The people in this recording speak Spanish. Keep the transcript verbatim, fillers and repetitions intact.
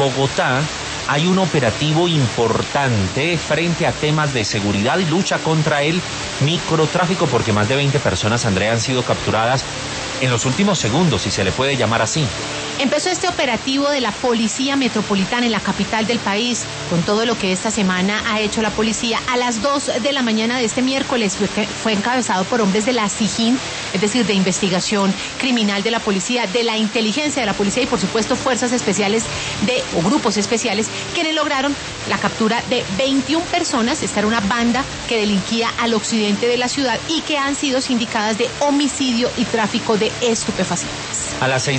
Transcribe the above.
Bogotá hay un operativo importante frente a temas de seguridad y lucha contra el microtráfico, porque más de veinte personas, Andrea, han sido capturadas en los últimos segundos, si se le puede llamar así. Empezó este operativo de la Policía Metropolitana en la capital del país, con todo lo que esta semana ha hecho la policía. A las dos de la mañana de este miércoles fue, fue encabezado por hombres de la SIJIN, es decir, de investigación criminal de la policía, de la inteligencia de la policía y, por supuesto, fuerzas especiales de, o grupos especiales, quienes lograron la captura de veintiuna personas. Esta era una banda que delinquía al occidente de la ciudad y que han sido sindicadas de homicidio y tráfico de estupefacientes. A las seis